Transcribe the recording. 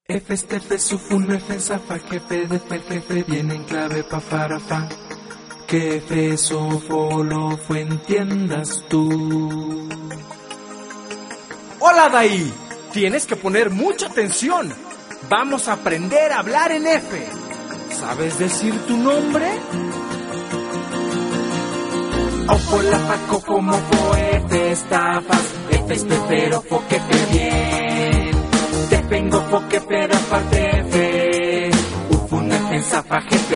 F este F sufun F zafa jefe de fer jefe viene en clave pa farafa. Que F sofo lo fue entiendas tú. Hola de ahí, tienes que poner mucha atención. Vamos a aprender a hablar en F. ¿Sabes decir tu nombre? Ofo la faco como fo F estafas. F es pero fo que fe bien. Te vengo fo que pero aparte F. Ufun F zafa jefe.